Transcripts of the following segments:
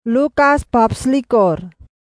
Lukas bab 21.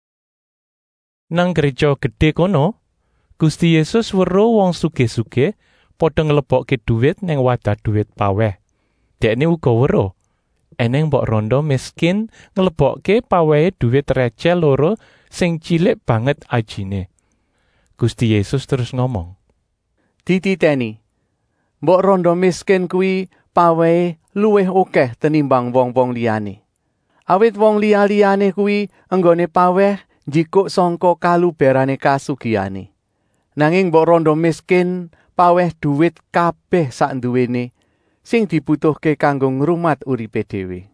Nang gereja gedhe kono, Gusti Yesus weruh wong sugih-sugih padha nglebokke dhuwit ning wadah dhuwit paweh. Dekne uga weruh eneng mbok rondo miskin nglebokke pawehe dhuwit receh loro sing cilik banget ajine. Gusti Yesus terus ngomong, "Dititeni, mbok rondo miskin kuwi pawehe luwih akeh tenimbang wong-wong liyane. Awit wong liya-liyane kuwi enggone paweh njikuk sangka kaluberane kasugihane. Nanging mbok rondo miskin paweh dhuwit kabeh sak duwene sing dibutuhke kanggo ngrumat uripe dhewe."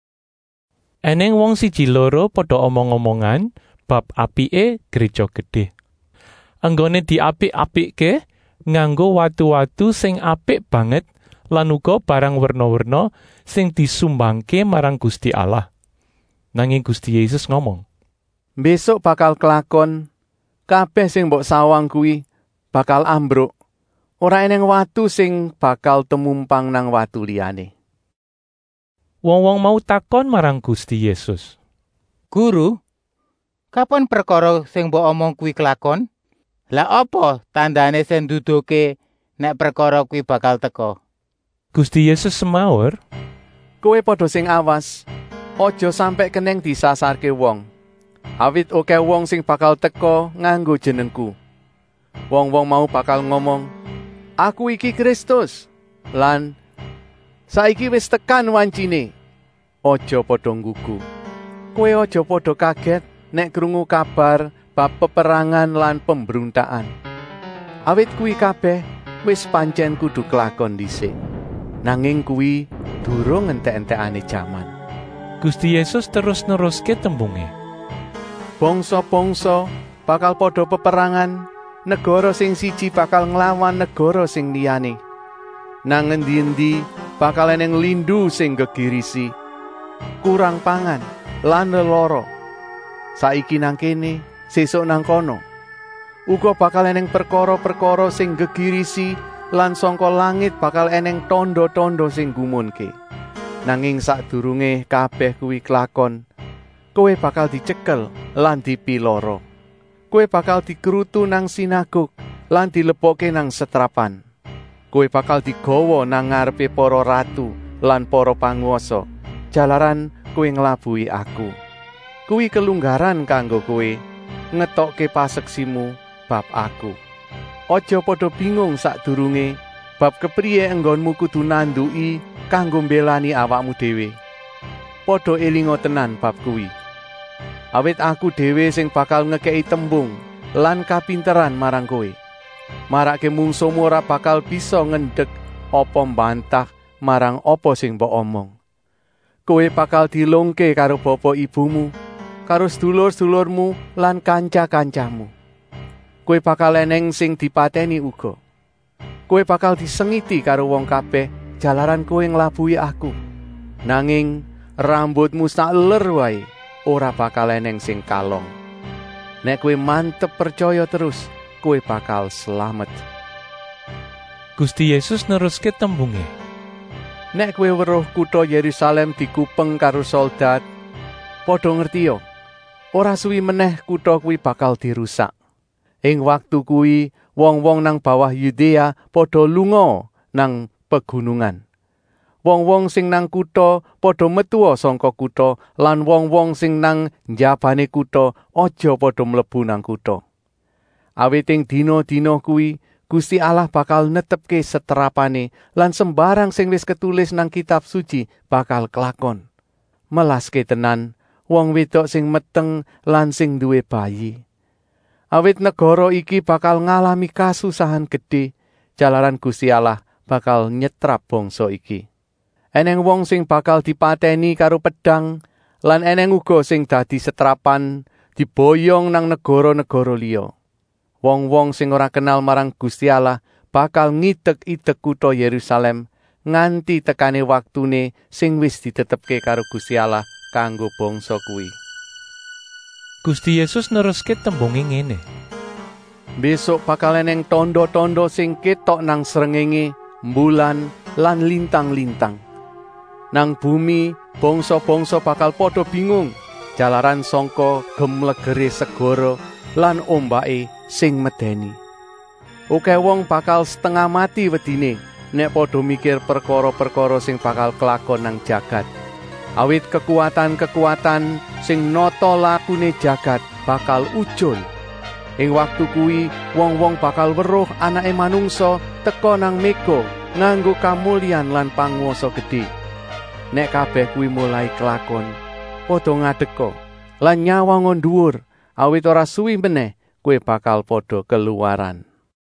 eneng wong siji loro padha omong-omongan bab apike gereja gedhe. Anggone diapik-apikke nganggo watu-watu sing apik banget lan uga barang werna-werna sing disumbangke marang Gusti Allah. Nanging Gusti Yesus ngomong, "Besok bakal kelakon kabeh sing mbok sawang kuwi bakal ambruk. Ora eneng watu sing bakal temumpang nang watu liyane." Wong-wong mau takon marang Gusti Yesus, Guru, kapan perkara sing mbok omong kuwi kelakon? Lah apa tandane sing nduduhke nek perkara kuwi bakal teka? Gusti Yesus semaur, "Kowe padha sing awas, aja sampe keneng disasarke wong. Awit akeh wong sing bakal teka nganggo jenengku. Wong-wong mau bakal ngomong, 'Aku iki Kristus,' lan 'Saiki wis tekan wancine.' Aja padha nggugu. Kowe aja padha kaget nek krungu kabar bab peperangan lan pembruntakan. Awit kuwi kabeh wis pancen kudu kelakon dhisik. Nanging kuwi durung entek-entekane jaman." Gusti Yesus terus neruske tembunge, "Bangsa-bangsa bakal padha peperangan, negara sing siji bakal nglawan negara sing liyane. Nang endi-endi bakal eneng lindu sing gegirisi, kurang pangan lan lelara. Saiki nang kene, sesuk nang kono. Uga bakal eneng perkara-perkara sing gegirisi lan sangka langit bakal eneng tanda-tanda sing gumunke. Nanging sadurunge kabeh kuwi kelakon, kowe bakal dicekel lan dipiloro. Kowe bakal dikrutu nang sinaguk lan dilebokke nang setrapan. Kowe bakal digawa nang ngarepe para ratu lan para panguwasa, jalaran kowe nglabuhi aku. Kuwi kelunggaran kanggo kowe ngetokke paseksimu bab aku. Aja padha bingung sadurunge bab kepriye enggonmu kudu nanduki kanggo mbelani awakmu dhewe. Padha elinga tenan bab kuwi. Awit aku dhewe sing bakal ngekeki tembung lan kapinteran marang kowe. Marake mungsuhmu ora bakal bisa ngendhek apa mbantah marang apa sing mbok omong. Kowe bakal dilungke karo bapa ibumu, karo sedulur-sedulurmu lan kanca-kancamu. Kowe bakal eneng sing dipateni uga. Kowe bakal disengiti karo wong kabeh jalaran kowe nglabuhi aku. Nanging rambutmu sak ler wae ora bakal eneng sing kalong. Nek kowe mantep percaya terus, kowe bakal slamet." Gusti Yesus neruske tembunge, "Nek kowe weruh kutha Yerusalem dikupeng karo soldat, padha ngertiya, ora suwi meneh kutha kuwi bakal dirusak. Ing waktu kuwi wong-wong nang bawah Yudea padha lunga nang pegunungan. Wong-wong sing nang kutha padha metuwa sangka kutha lan wong-wong sing nang njabane kutha aja padha mlebu nang kutha. Awit ing dina-dina kuwi Gusti Allah bakal netepke setrapane lan sembarang sing wis ketulis nang kitab suci bakal kelakon. Melaske tenan wong wedok sing meteng lan sing duwe bayi. Awit negara iki bakal ngalami kasusahan gedhe, jalaran Gusti Allah bakal nyetrap bangsa iki. Eneng wong sing bakal dipateni karo pedhang, lan eneng uga sing dadi setrapan diboyong nang negara-negara liya. Wong-wong sing ora kenal marang Gusti Allah bakal ngidek-idek kutha Yerusalem nganti tekane waktune sing wis ditetepke karo Gusti Allah kanggo bangsa kuwi." Gusti Yesus neruske tembunge ngene, "Besok bakal eneng tanda-tanda sing ketok nang srengenge, mbulan lan lintang-lintang. Nang bumi, bangsa-bangsa bakal padha bingung jalaran sangka gemlegere segara lan ombake sing medeni. Akeh wong bakal setengah mati wedine nek padha mikir perkara-perkara sing bakal kelakon nang jagat. Awit kekuatan-kekuatan sing nata lakune jagat bakal ucul. Ing waktu kuwi wong-wong bakal weruh Anake Manungsa teka nang mega nganggo kamulyan lan panguwasa gedhe. Nek kabeh kuwi mulai kelakon, padha ngadeka lan nyawang dhuwur, awit ora suwi meneh kowe bakal padha keluaran.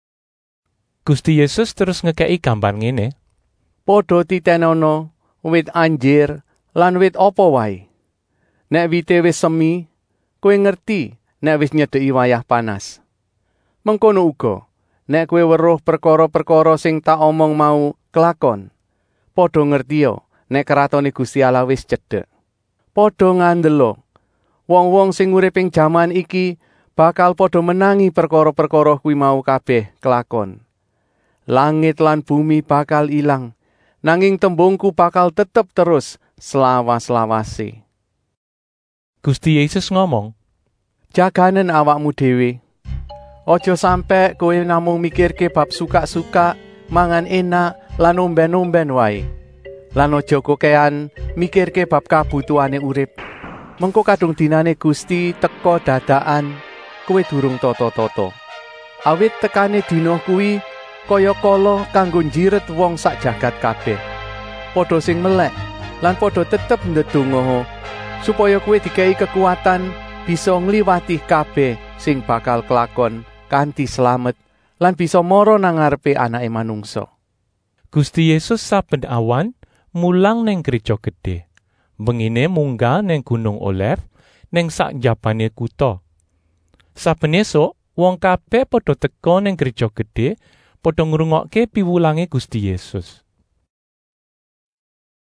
Gusti Yesus terus ngekeki gambar ngene. Padha titenono wit anjir lan wit apa wae. Nek wite wis semi, kowe ngerti nek wis nyedeki wayah panas. Mengkono uga, nek kowe weruh perkara-perkara sing tak omong mau kelakon, padha ngertia nek kratone Gusti Allah wis cedhek. Padha ngandelo, wong-wong sing urip ing jaman iki bakal padha menangi perkara-perkara kuwi mau kabeh kelakon. Langit lan bumi bakal ilang, nanging tembungku bakal tetep terus selawas-lawase. Gusti Yesus ngomong, jaganen awakmu dhewe. Aja sampe kowe namung mikirke bab suka-suka, mangan enak lan omben-omben wae. Lan aja kokean mikirke bab kabutuhane urip. Mengko kadung dinane Gusti teka dadakan, kowe durung tata-tata. Awit tekane dina kuwi kaya kala kanggo njiret wong sak jagat kabeh. Padha sing melek lan padha tetep ndedonga supaya kowe dikai kekuatan bisa ngliwati kabeh sing bakal kelakon kanthi slamet lan bisa mara nang ngarepe Anake Manungsa. Gusti Yesus saben awan mulang ning gereja gedhe. Bengine munggah ning Gunung Olive ning sak njabane kutha. Saben esuk wong kabeh padha teka ning gereja gedhe padha ngrungokke piwulange Gusti Yesus.